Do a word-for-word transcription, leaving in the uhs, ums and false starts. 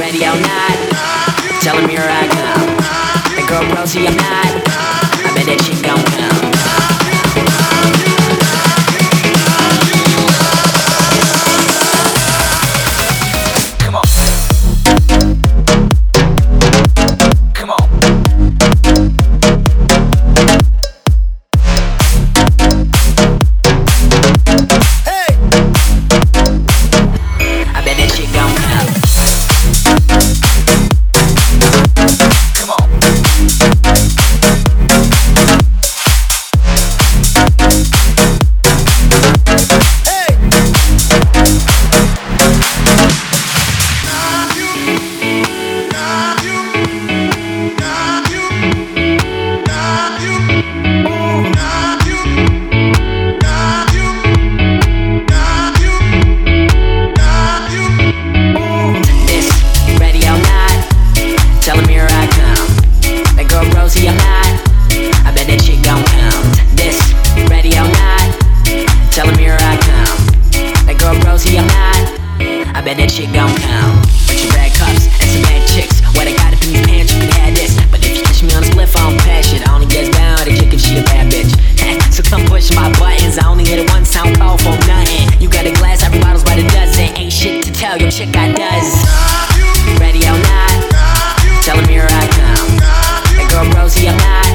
ready or not, tell him here I come. The girl Rosie, I'm not, I bet that shit gon' come. I bet that shit gon' come. With your red cups and some bad chicks. What I got up in these pants, you can have this. But if you catch me on a spliff, I don't pass shit. I only get down to kick if she a bad bitch. So come push my buttons. I only hit it once, I don't call for nothing. You got a glass, every bottle's by the dozen. Ain't shit to tell, your chick got does. Ready or not, tell him here I come. That girl Rosie, I'm not.